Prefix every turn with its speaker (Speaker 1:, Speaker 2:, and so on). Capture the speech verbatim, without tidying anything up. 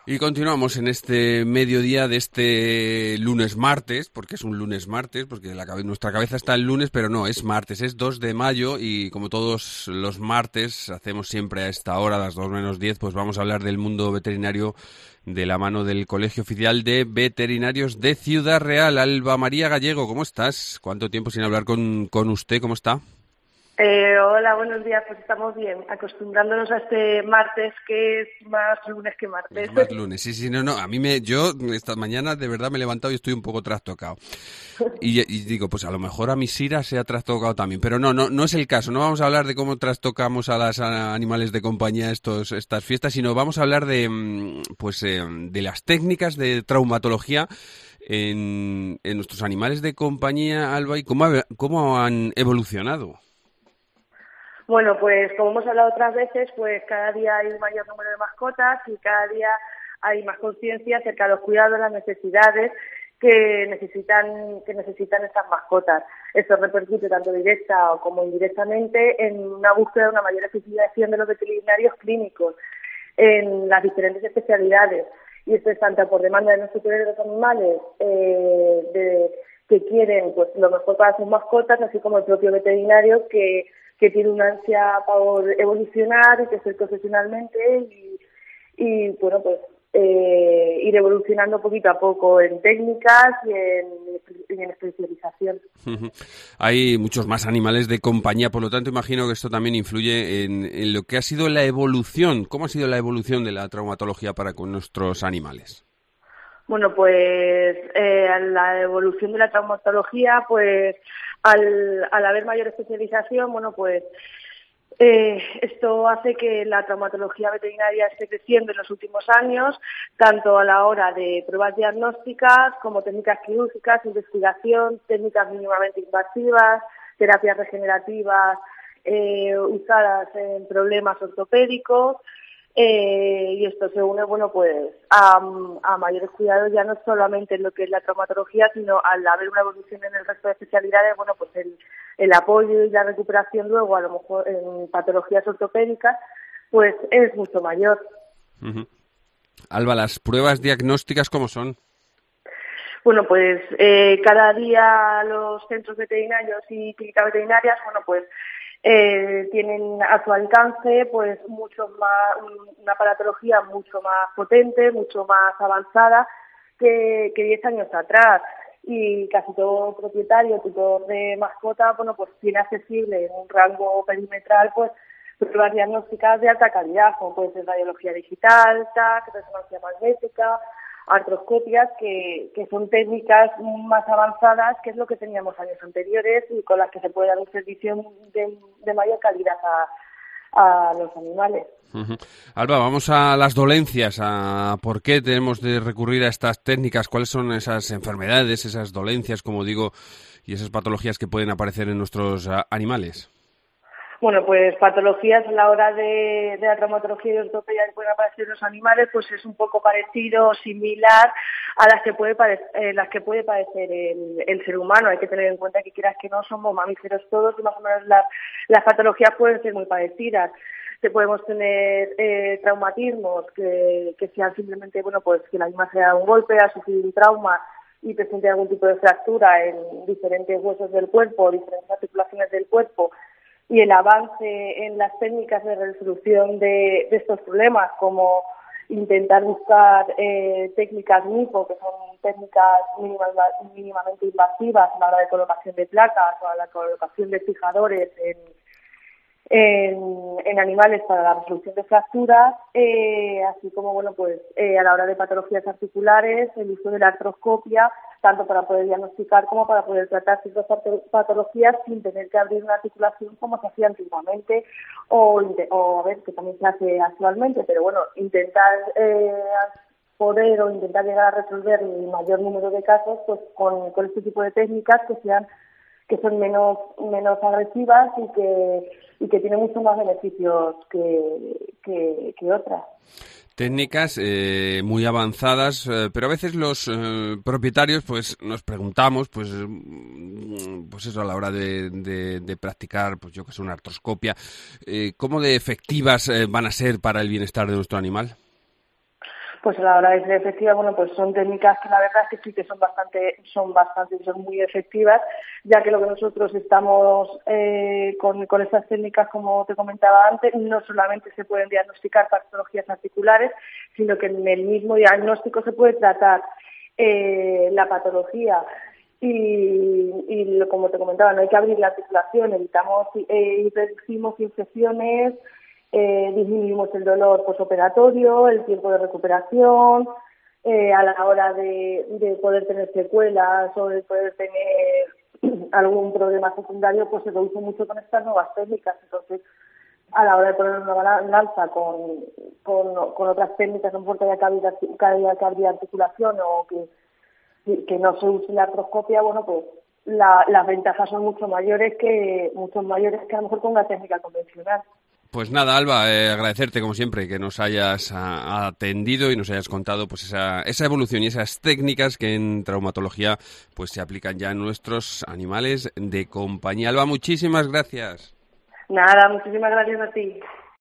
Speaker 1: Y continuamos en este mediodía de este lunes martes, porque es un lunes martes, porque la cabe- nuestra cabeza está el lunes, pero no, es martes, es dos de mayo y como todos los martes hacemos siempre a esta hora, a las dos menos diez, pues vamos a hablar del mundo veterinario de la mano del Colegio Oficial de Veterinarios de Ciudad Real. Alba María Gallego, ¿cómo estás? ¿Cuánto tiempo sin hablar con, con usted? ¿Cómo está?
Speaker 2: Eh, hola, buenos días, pues estamos bien, acostumbrándonos a este martes que es más lunes que martes.
Speaker 1: Es más lunes, sí, sí, no, no, a mí me, yo esta mañana de verdad me he levantado y estoy un poco trastocado. Y, y digo, pues a lo mejor a mi Sira se ha trastocado también, pero no, no, no es el caso, no vamos a hablar de cómo trastocamos a los animales de compañía estos, estas fiestas, sino vamos a hablar de, mm, pues, eh, de las técnicas de traumatología en, en nuestros animales de compañía, Alba, y cómo, ha- cómo han evolucionado.
Speaker 2: Bueno, pues como hemos hablado otras veces, pues cada día hay un mayor número de mascotas y cada día hay más conciencia acerca de los cuidados, las necesidades que necesitan que necesitan estas mascotas. Esto repercute tanto directa o como indirectamente en una búsqueda de una mayor eficiencia de los veterinarios clínicos en las diferentes especialidades. Y esto es tanto por demanda de los tutores de los animales eh, de, que quieren pues lo mejor para sus mascotas, así como el propio veterinario que que tiene una ansia por evolucionar y crecer profesionalmente y, y bueno, pues eh, ir evolucionando poquito a poco en técnicas y en, y en especialización.
Speaker 1: Hay muchos más animales de compañía, por lo tanto imagino que esto también influye en, en lo que ha sido la evolución. ¿Cómo ha sido la evolución de la traumatología para con nuestros animales?
Speaker 2: Bueno, pues eh, la evolución de la traumatología, pues al, al haber mayor especialización, bueno, pues eh, esto hace que la traumatología veterinaria esté creciendo en los últimos años, tanto a la hora de pruebas diagnósticas como técnicas quirúrgicas, investigación, técnicas mínimamente invasivas, terapias regenerativas eh, usadas en problemas ortopédicos. Eh, y esto se une, bueno, pues a, a mayores cuidados ya no solamente en lo que es la traumatología, sino al haber una evolución en el resto de especialidades, bueno, pues el, el apoyo y la recuperación luego, a lo mejor en patologías ortopédicas, pues es mucho mayor.
Speaker 1: Uh-huh. Alba, ¿las pruebas diagnósticas cómo son?
Speaker 2: Bueno, pues eh, cada día los centros veterinarios y clínicas veterinarias, bueno, pues Eh, tienen a su alcance pues mucho más una aparatología mucho más potente, mucho más avanzada que, que diez años atrás, y casi todo propietario, tutor de mascota, bueno, pues tiene accesible en un rango perimetral pues pruebas diagnósticas de alta calidad, como puede ser radiología digital, T A C, resonancia magnética, artroscopias, que, que son técnicas más avanzadas, que es lo que teníamos años anteriores y con las que se puede dar un servicio de, de mayor calidad a, a los animales.
Speaker 1: Uh-huh. Alba, vamos a las dolencias, a por qué tenemos de recurrir a estas técnicas, cuáles son esas enfermedades, esas dolencias, como digo, y esas patologías que pueden aparecer en nuestros uh, animales.
Speaker 2: Bueno, pues patologías a la hora de, de la traumatología y ortopedia que pueden aparecer en los animales, pues es un poco parecido o similar a las que puede padecer, eh, las que puede padecer el, el ser humano. Hay que tener en cuenta que quieras que no somos mamíferos todos y más o menos las, las patologías pueden ser muy parecidas. Que podemos tener eh, traumatismos que, que sean simplemente, bueno, pues que el animal se ha dado un golpe, ha sufrido un trauma y presente algún tipo de fractura en diferentes huesos del cuerpo, diferentes articulaciones del cuerpo, y el avance en las técnicas de resolución de, de estos problemas, como intentar buscar eh, técnicas M I P O, que son técnicas mínima, mínimamente invasivas a la hora de colocación de placas o a la colocación de fijadores en, en, en animales para la resolución de fracturas, eh, así como bueno pues eh, a la hora de patologías articulares, el uso de la artroscopia, tanto para poder diagnosticar como para poder tratar ciertas patologías sin tener que abrir una articulación como se hacía antiguamente o, o a ver, que también se hace actualmente, pero bueno, intentar eh, poder o intentar llegar a resolver el mayor número de casos pues con, con este tipo de técnicas que sean que son menos menos agresivas y que y que tienen muchos más beneficios que, que, que otras.
Speaker 1: Técnicas eh, muy avanzadas, eh, pero a veces los eh, propietarios pues nos preguntamos, pues pues eso a la hora de, de, de practicar, pues yo que sé, una artroscopia, eh, ¿cómo de efectivas eh, van a ser para el bienestar de nuestro animal?
Speaker 2: pues a la hora de ser efectiva, bueno, pues son técnicas que la verdad es que sí que son bastante, son bastante, son muy efectivas, ya que lo que nosotros estamos eh, con, con estas técnicas, como te comentaba antes, no solamente se pueden diagnosticar patologías articulares, sino que en el mismo diagnóstico se puede tratar eh, la patología. Y, y como te comentaba, no hay que abrir la articulación, evitamos eh, y reducimos infecciones, eh, disminuimos el dolor posoperatorio, el tiempo de recuperación, eh, a la hora de, de poder tener secuelas o de poder tener algún problema secundario, pues se reduce mucho con estas nuevas técnicas. Entonces, a la hora de poner una balanza con, con, con otras técnicas, no importa que haya articulación o que que no se use la artroscopia, bueno, pues la, las ventajas son mucho mayores que mucho mayores que a lo mejor con una técnica convencional.
Speaker 1: Pues nada, Alba, eh, agradecerte como siempre que nos hayas a, atendido y nos hayas contado pues esa, esa evolución y esas técnicas que en traumatología pues se aplican ya en nuestros animales de compañía. Alba, muchísimas gracias.
Speaker 2: Nada, muchísimas gracias a ti.